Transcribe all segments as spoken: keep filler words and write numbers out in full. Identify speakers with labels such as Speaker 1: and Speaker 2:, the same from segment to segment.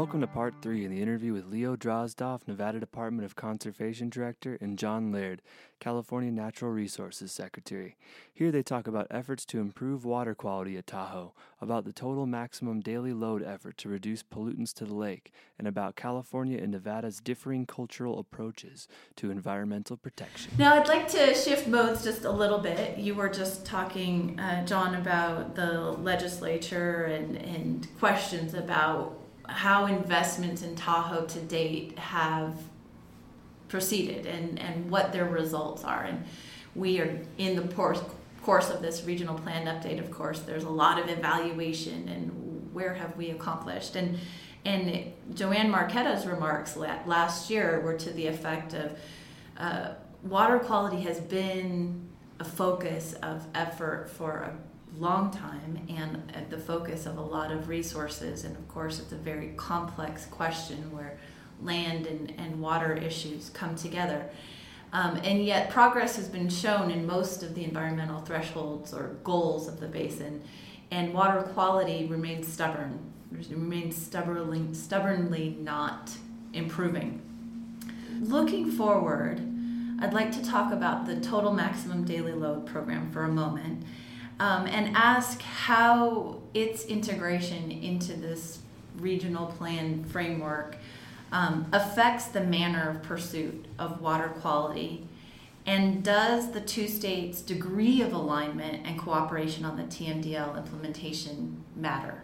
Speaker 1: Welcome to part three in the interview with Leo Drozdoff, Nevada Department of Conservation Director, and John Laird, California Natural Resources Secretary. Here they talk about efforts to improve water quality at Tahoe, about the total maximum daily load effort to reduce pollutants to the lake, and about California and Nevada's differing cultural approaches to environmental protection.
Speaker 2: Now I'd like to shift modes just a little bit. You were just talking, uh, John, about the legislature and, and questions about how investments in Tahoe to date have proceeded and, and what their results are. And we are in the course, course of this regional plan update, of course, there's a lot of evaluation and where have we accomplished. And and Joanne Marquetta's remarks last year were to the effect of uh, water quality has been a focus of effort for a long time and at the focus of a lot of resources, and of course it's a very complex question where land and, and water issues come together, um, and yet progress has been shown in most of the environmental thresholds or goals of the basin, and water quality remains stubborn, remains stubbornly, stubbornly not improving. Looking forward, I'd like to talk about the Total Maximum Daily Load program for a moment. Um, and ask how its integration into this regional plan framework um, affects the manner of pursuit of water quality, and does the two states' degree of alignment and cooperation on the T M D L implementation matter?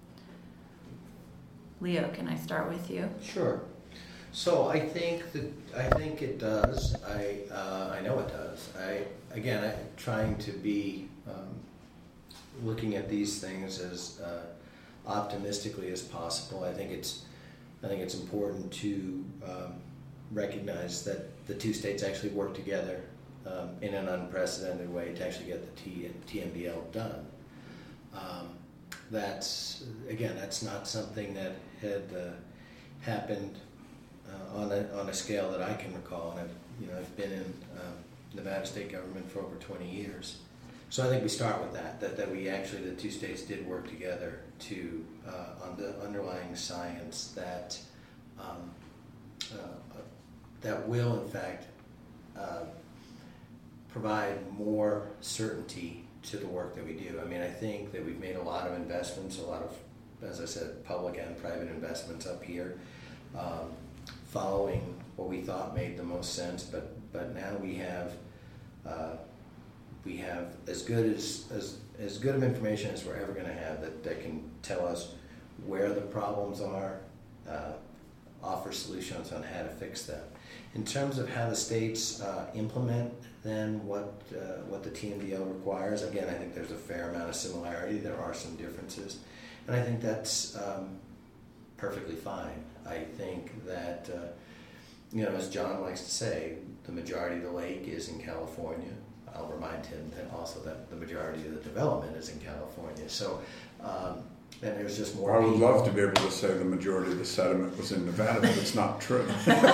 Speaker 2: Leo, can I start with you?
Speaker 3: Sure. So I think that I think it does. I uh, I know it does. I again, I'm trying to be um, looking at these things as uh, optimistically as possible. I think it's I think it's important to um, recognize that the two states actually work together um, in an unprecedented way to actually get the T- TMDL done. Um, that's again, that's not something that had uh, happened Uh, on a on a scale that I can recall, and I've you know I've been in um, Nevada state government for over twenty years, so I think we start with that that that we actually the two states did work together to uh, on the underlying science that um, uh, that will in fact uh, provide more certainty to the work that we do. I mean, I think that we've made a lot of investments, a lot of, as I said, public and private investments up here. Um, following what we thought made the most sense, but but now we have uh, we have as good as, as as good of information as we're ever going to have that, that can tell us where the problems are, uh, offer solutions on how to fix them. In terms of how the states uh, implement then what uh, what the T M D L requires, again, I think there's a fair amount of similarity. There are some differences, and I think that's um, perfectly fine. I think that, uh, you know, as John likes to say, the majority of the lake is in California. I'll remind him that also that the majority of the development is in California. So, um, and there's just more
Speaker 4: I would
Speaker 3: people.
Speaker 4: love to be able to say the majority of the sediment was in Nevada, but it's not true.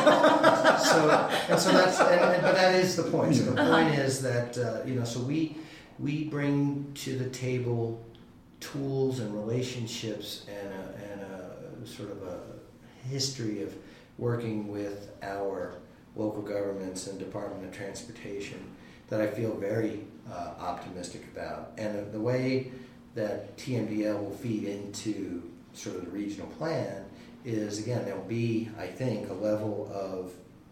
Speaker 3: so, and so that's, and, and, but that is the point. So the point is that, uh, you know, so we we bring to the table tools and relationships and a, and a sort of a history of working with our local governments and Department of Transportation that I feel very uh, optimistic about. And the way that T M D L will feed into sort of the regional plan is, again, there'll be, I think, a level of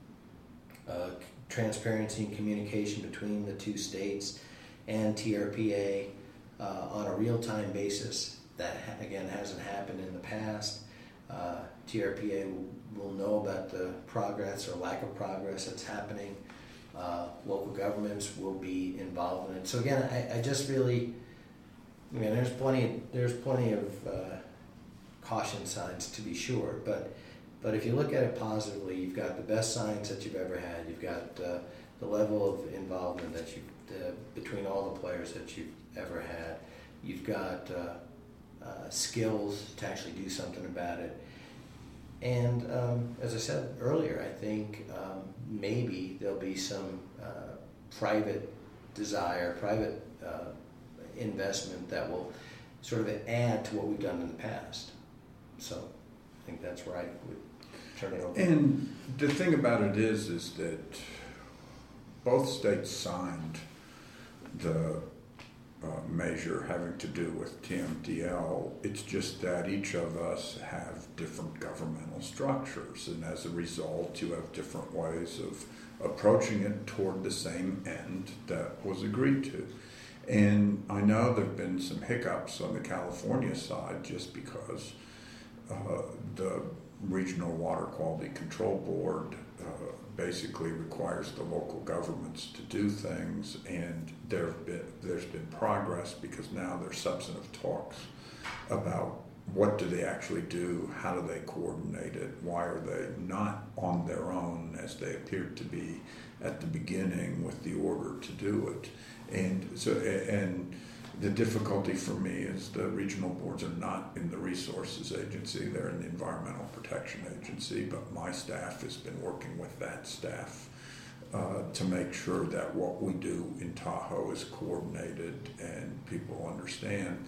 Speaker 3: uh, transparency and communication between the two states and T R P A uh, on a real-time basis that, again, hasn't happened in the past. Uh, T R P A will, will know about the progress or lack of progress that's happening. Uh, local governments will be involved in it. So again, I, I just really, I mean, there's plenty, there's plenty of uh, caution signs to be sure, but but if you look at it positively, you've got the best science that you've ever had. You've got uh, the level of involvement that you uh, between all the players that you've ever had. You've got uh, Uh, skills to actually do something about it. And um, as I said earlier, I think um, maybe there'll be some uh, private desire, private uh, investment that will sort of add to what we've done in the past. So think that's where I would turn it over.
Speaker 4: And the thing about it is, is that both states signed the uh, measure having to do with T M D L. It's just that each of us have different governmental structures, and as a result, you have different ways of approaching it toward the same end that was agreed to. And I know there have been some hiccups on the California side just because uh, the Regional Water Quality Control Board uh, basically requires the local governments to do things, and there have been, there's been progress because now there's substantive talks about what do they actually do, how do they coordinate it, why are they not on their own as they appeared to be at the beginning with the order to do it. And so, and the difficulty for me is the regional boards are not in the resources agency, they're in the environmental protection agency, but my staff has been working with that staff uh, to make sure that what we do in Tahoe is coordinated and people understand.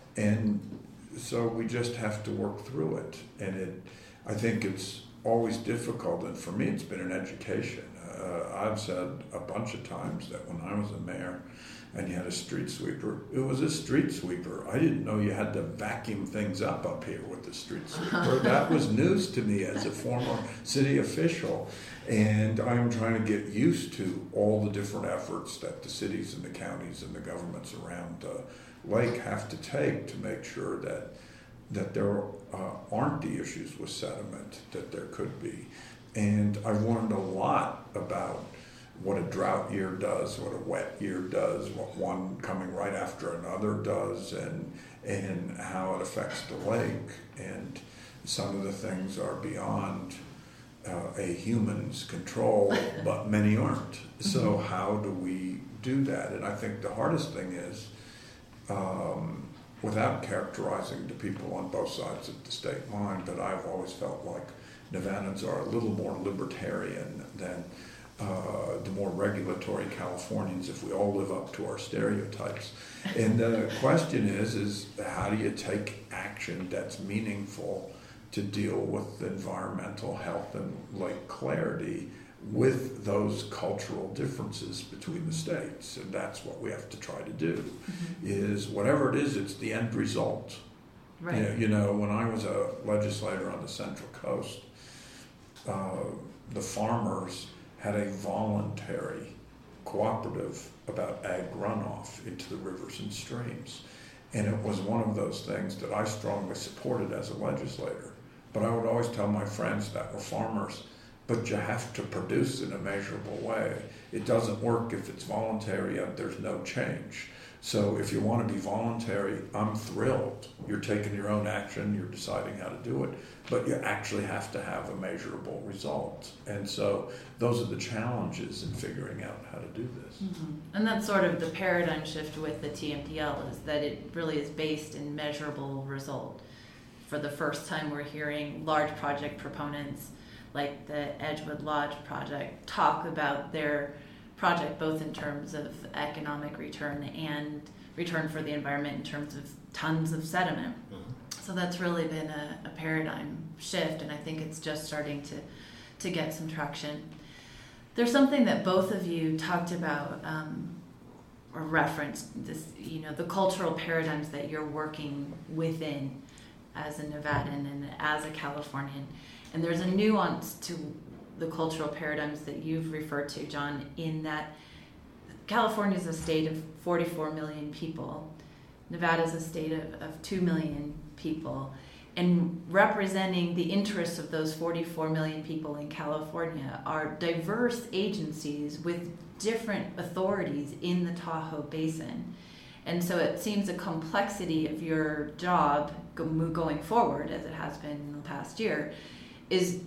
Speaker 4: And so we just have to work through it. And it, I think it's always difficult, and for me it's been an education. Uh, I've said a bunch of times that when I was a mayor and you had a street sweeper, it was a street sweeper. I didn't know you had to vacuum things up up here with the street sweeper. That was news to me as a former city official. And I'm trying to get used to all the different efforts that the cities and the counties and the governments around the lake have to take to make sure that that there uh, aren't the issues with sediment that there could be. And I've learned a lot about what a drought year does, what a wet year does, what one coming right after another does, and and how it affects the lake. And some of the things are beyond uh, a human's control, but many aren't. So how do we do that? And I think the hardest thing is, um, without characterizing the people on both sides of the state line, but I've always felt like Nevadans are a little more libertarian than uh, the more regulatory Californians if we all live up to our stereotypes. And the question is, is how do you take action that's meaningful to deal with environmental health and lake clarity with those cultural differences between the states? And that's what we have to try to do, mm-hmm. is whatever it is, it's the end result.
Speaker 2: Right.
Speaker 4: You know, you know, when I was a legislator on the Central Coast, uh, the farmers had a voluntary cooperative about ag runoff into the rivers and streams. And it was one of those things that I strongly supported as a legislator. But I would always tell my friends that were farmers, but you have to produce in a measurable way. It doesn't work if it's voluntary and there's no change. So if you want to be voluntary, I'm thrilled. You're taking your own action, you're deciding how to do it, but you actually have to have a measurable result. And so those are the challenges in figuring out how to do this.
Speaker 2: Mm-hmm. And that's sort of the paradigm shift with the T M D L, is that it really is based in measurable result. For the first time, we're hearing large project proponents like the Edgewood Lodge project talk about their project both in terms of economic return and return for the environment in terms of tons of sediment. Mm-hmm. So that's really been a, a paradigm shift, and I think it's just starting to, to get some traction. There's something that both of you talked about um, or referenced, this, you know, the cultural paradigms that you're working within as a Nevadan and as a Californian. And there's a nuance to the cultural paradigms that you've referred to, John, in that California is a state of forty-four million people. Nevada is a state of, of two million people. And representing the interests of those forty-four million people in California are diverse agencies with different authorities in the Tahoe Basin. And so it seems a complexity of your job going forward, as it has been in the past year, is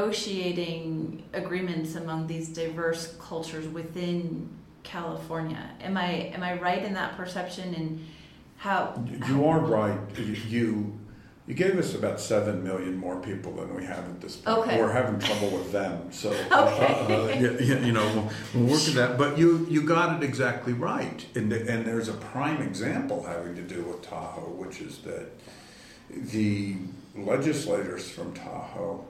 Speaker 2: negotiating agreements among these diverse cultures within California. Am I am I right in that perception? And how
Speaker 4: you are right. You you gave us about seven million more people than we have at this point.
Speaker 2: Okay.
Speaker 4: We're having trouble with them, so
Speaker 2: okay.
Speaker 4: uh, uh, you, you know we'll, we'll work at that. But you you got it exactly right, and the, and there's a prime example having to do with Tahoe, which is that the legislators from Tahoe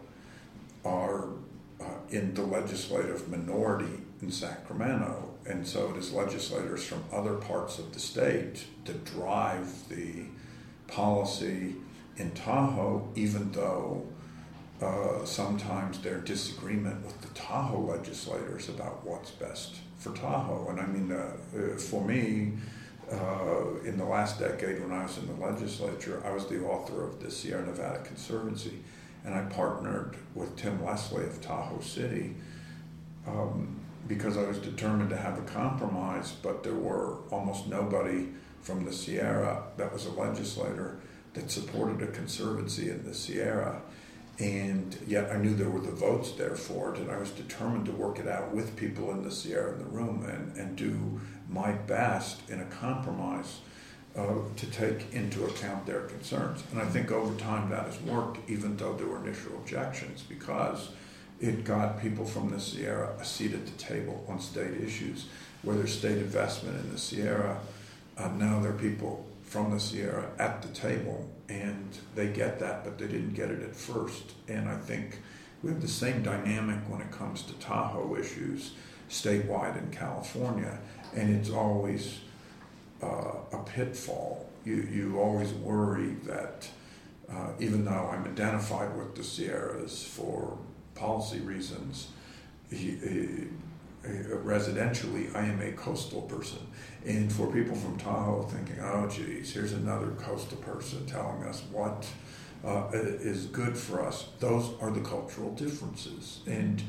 Speaker 4: are uh, in the legislative minority in Sacramento, and so it is legislators from other parts of the state that drive the policy in Tahoe, even though uh, sometimes there's disagreement with the Tahoe legislators about what's best for Tahoe. And I mean, uh, for me, uh, in the last decade when I was in the legislature, I was the author of the Sierra Nevada Conservancy, and I partnered with Tim Leslie of Tahoe City um, because I was determined to have a compromise, but there were almost nobody from the Sierra that was a legislator that supported a conservancy in the Sierra. And yet I knew there were the votes there for it, and I was determined to work it out with people in the Sierra in the room and, and do my best in a compromise uh, to take into account their concerns. And I think over time that has worked, even though there were initial objections, because it got people from the Sierra a seat at the table on state issues, where there's state investment in the Sierra. Uh, now there are people from the Sierra at the table, and they get that, but they didn't get it at first. And I think we have the same dynamic when it comes to Tahoe issues statewide in California, and it's always uh, a pitfall. You, you always worry that uh, even though I'm identified with the Sierras for policy reasons, he, he, residentially, I am a coastal person. And for people from Tahoe thinking, oh, geez, here's another coastal person telling us what uh, is good for us, those are the cultural differences. And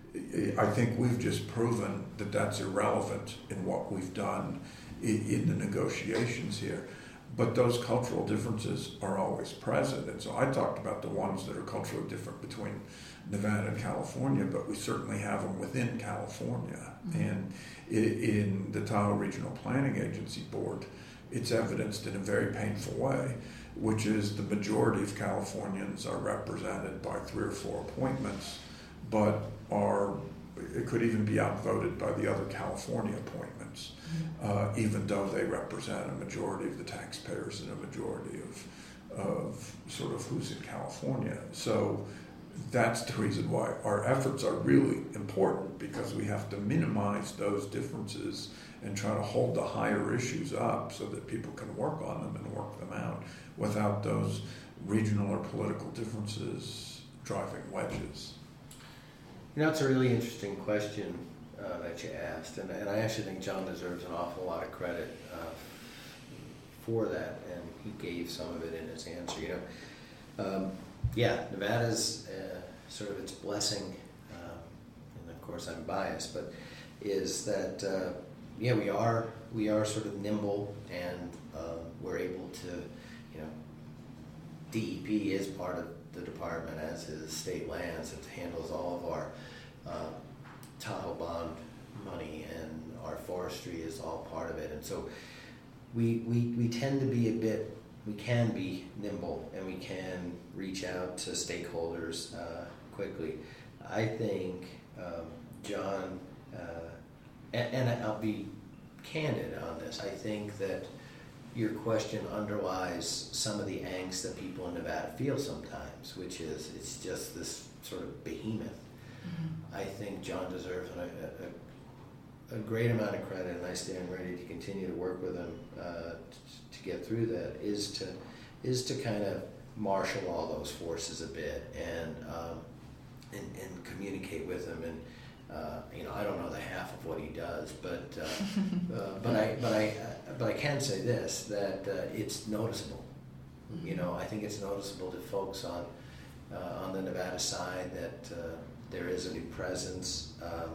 Speaker 4: I think we've just proven that that's irrelevant in what we've done in, in the negotiations here. But those cultural differences are always present. And so I talked about the ones that are culturally different between Nevada and California, but we certainly have them within California. Mm-hmm. And in the Tahoe Regional Planning Agency Board, it's evidenced in a very painful way, which is the majority of Californians are represented by three or four appointments, but are, it could even be outvoted by the other California appointments, mm-hmm. uh, even though they represent a majority of the taxpayers and a majority of, of sort of who's in California. So that's the reason why our efforts are really important, because we have to minimize those differences and try to hold the higher issues up so that people can work on them and work them out without those regional or political differences driving wedges.
Speaker 3: You know, it's a really interesting question uh, that you asked, and, and I actually think John deserves an awful lot of credit uh, for that, and he gave some of it in his answer. You know, um, yeah, Nevada's uh, sort of its blessing, uh, and of course I'm biased, but is that uh, yeah we are we are sort of nimble, and uh, we're able to, you know, D E P is part of the department, as is state lands. It handles all of our uh, Tahoe bond money, and our forestry is all part of it, and so we we we tend to be a bit. We can be nimble, and we can reach out to stakeholders uh, quickly. I think um, John, uh, and, and I'll be candid on this, I think that your question underlies some of the angst that people in Nevada feel sometimes, which is it's just this sort of behemoth. Mm-hmm. I think John deserves a, a, a great amount of credit, and I stand ready to continue to work with him uh, to, to get through that, is to is to kind of marshal all those forces a bit, and um, and, and communicate with him. And uh, you know, I don't know the half of what he does, but uh, uh, but I but I uh, but I can say this, that uh, it's noticeable. Mm-hmm. You know, I think it's noticeable to folks on uh, on the Nevada side that uh, there is a new presence. Um,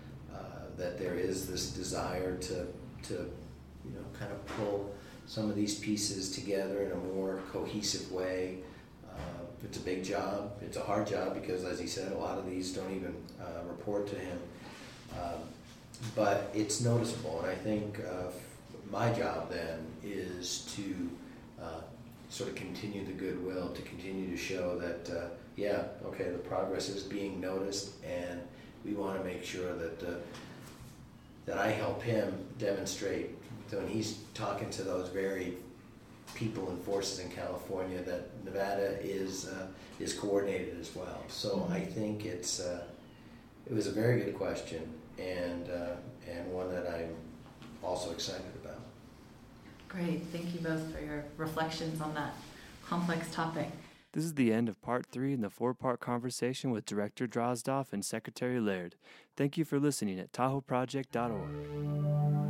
Speaker 3: that there is this desire to, to, you know, kind of pull some of these pieces together in a more cohesive way. Uh, it's a big job. It's a hard job because, as he said, a lot of these don't even uh, report to him. Um, but it's noticeable, and I think uh, my job then is to uh, sort of continue the goodwill, to continue to show that, uh, yeah, okay, the progress is being noticed, and we want to make sure that uh, that I help him demonstrate, when he's talking to those very people and forces in California, that Nevada is uh, is coordinated as well. So mm-hmm. I think it's uh, it was a very good question, and uh, and one that I'm also excited about.
Speaker 2: Great, thank you both for your reflections on that complex topic.
Speaker 1: This is the end of part three in the four-part conversation with Director Drozdoff and Secretary Laird. Thank you for listening at Tahoe Project dot org.